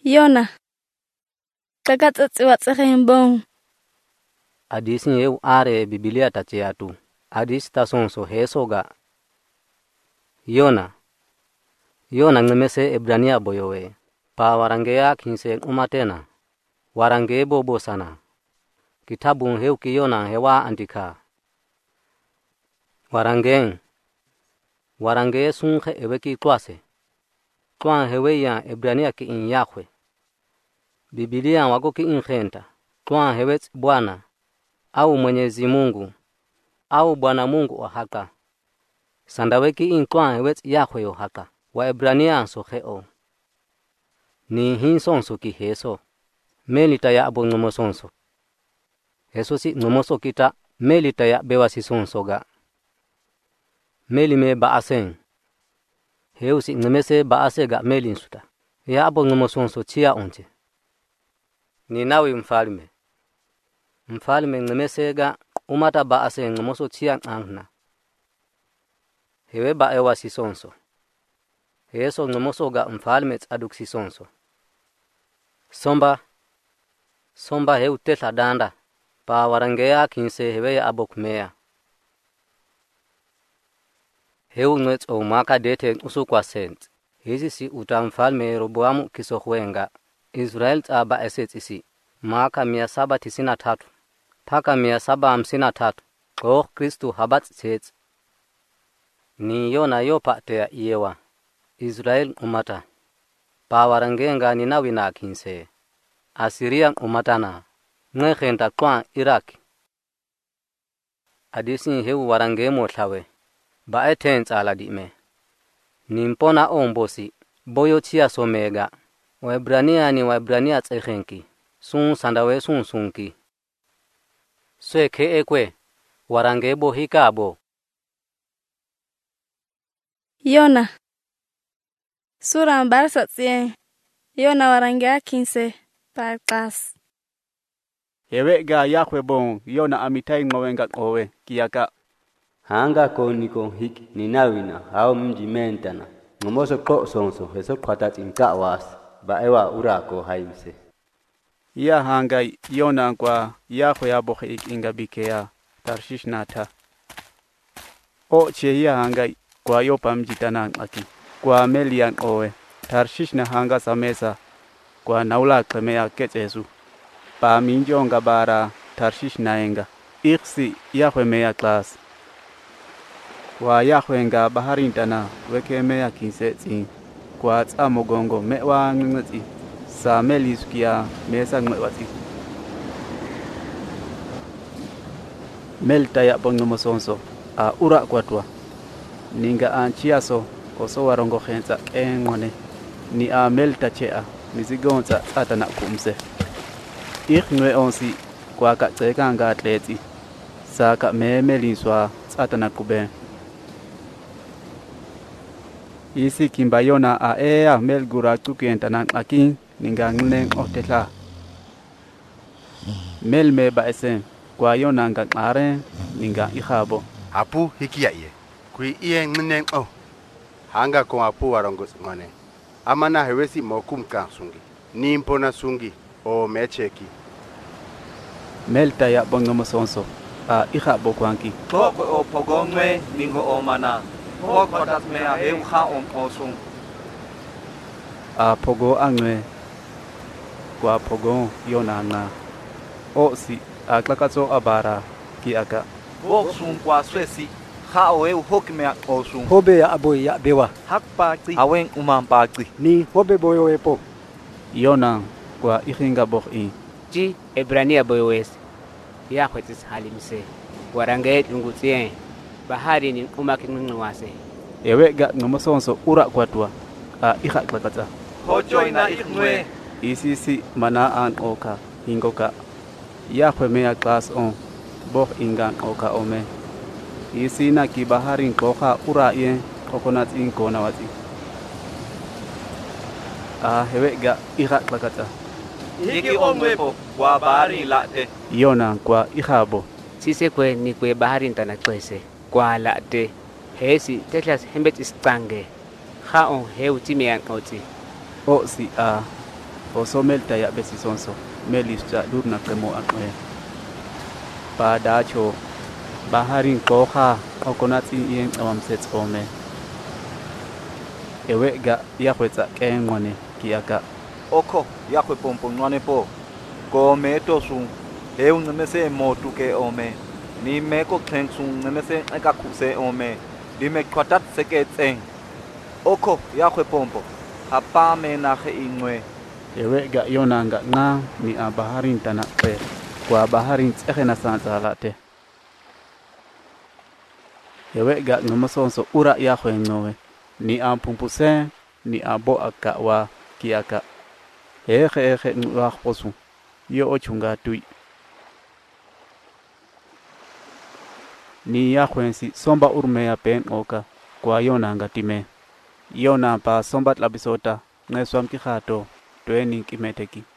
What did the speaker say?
Yona. Takatsatsi watsehembong. Adisi eu are Biblia tacheatu. Adisi tasonso hesoga. Yona ngemese Ebrania boyowe. Pa warangea kinse umatena. Warange bobo sana. Kitabu heu kiyona hewa andika. Warange sunke eweki twase. Twan hewe ya Ebrania ki in Yahwe. Biblia wako ki in khenta. Twan hewe Bwana au Mwenyezi Mungu au Bwana Mungu wa haka. Sandaweki in twan hewe Yahwe wa haka. Wa Ebrania so kheo. Ni hin sonso ki heso. Melita ya abo ngomo sonso. Heso si ngomoso kita melita ya bewa si sonso ga. Meli me baasen. Heu si ngemese baase ga melin suta. Ya abo ngomo sonso chia onche. Ni nawi mfalme. Mfalme ngemese ga umata baase ngomoso chia angna. Hewe ba ewa si sonso. Heso ngomoso ga mfalme aduk si sonso. Somba heu tetla danda. Pa warangea kinse hewe ya abokmea. Heu nwet o maka dete usukwa sent. Hizi si utamfalme Roboamu kisohwenga. Israel taba esetisi. Maka 793. Paka 753. Kristu habat sets. Ni Yona yopa tea iyewa. Israel umata. Pa warangenga ninawi na kinse. Assyria umatana. Ngekhenta kwa Iraq. Adisi heu warange motlawe. Ba etens ala dime. Nimpona ombosi. Boyo chia somega. Waebrania tsekhenki. Sun sandawe sun sunki. Sweke ekwe. Warange bo hikabo. Yona. Sura mbarsa tsien. Yona warange kinse. Parkas. Hewe ga Yahwe bon Yona amitai ngowenga owe kiyaka. Hanga koniko hik ninawina hao mji mentana. Ngomoso ko sonso heso kwatat inka was. Ba ewa urako haimse. Ya hanga Yona kwa Yahwe abohe ik ingabikea Tarshish nata. O che ya hanga kwa yopa mji tanang aki. Kwa melian owe. Tarshish na hanga samesa. Kwa naula klemea kechesu. Pa minjonga bara Tarshish naenga. Iksi Yahwe mea klas. Kwa Yahwe nga baharin tana weke mea kinsetsi. Kwa tsa mogongo mewa ngngati. Sa melisukia mesa ngwati. Melta ya bonnomosonso. A ura kwatwa. Ninga anchiaso oso warongo khensa engone. Ni a melta chea. Nisigonza atana kumse. Nwe onsi kwa katseka nga atleti. Saka melinswa atana kuben. Isi kimba Yona a ea melgura tukientanan akin ninga ngnen otetla. Melme baesen kwa Yona nga ngare ninga ihabo. Apu hikia ye. Kui iye ngnen o. Hanga ko apu warongo ngone. Amana hewesi mokumka sungi. Nimpona sungi o mecheki. Melta ya bonnomosonso a ihabo kwanki. Poko o pogongwe ningo o mana. Poko das mea heu ha osung. A pogo angwe kwa pogo Yona na. O si a klakatso abara ki aka. Wok sung kwa swesi. Ha o eu hokmea osung. Hobe ya aboy ya bewa. Hak pakti. Aweng pakti. Ni hobe boyo epo. Yona kwa ihinga bohi. Ji Ebrania boyowes. Yahwe tis halimse. Warange lungutien. Bahari ni umaki ngwase. Ewe ga ngomosonso ura kwatwa. A iha klakata. Hojoy na iknwe. Isisi mana an oka hingoka. Yahwe mea klas on. Boh ingan oka ome. Isi na ki baharin koka ura yen kokonat inko na wati. A hewe ga iha klakata. Hiki omwepo kwa bahari late. Yona kwa ihabo. Sise kwe ni kwe bahari ntana kwese. Kwa late. Hesi tetlas hembet istange. Haon heu timean oti. O si a osomelta ya besisonso melista durna kemo akwe padacho baharin koha okonatsi yen awamsets ome ewega yakwetsa kengwane kiaka Oko yakwe pompo ngwane po. Ko me to sun. Heu nemese motu ke ome. Ni me ko keng sun nemese eka kuse ome. Di me kwatat seke tseng. Oko yakwe pompo. Apa me na ke ingwe. ewega yonanga nga ni abaharin tana pe kwa baharin tsegena sansalate ewega ngomosonso ura yakwe ngowe ni ampumpuse ni abo akawa kiaka eje ngwa posu yo ochunga tui ni yakwensi somba urme ya pen oka kwa yonanga time yona pa somba tlabisota ngeswam ki khato tweni kimeteki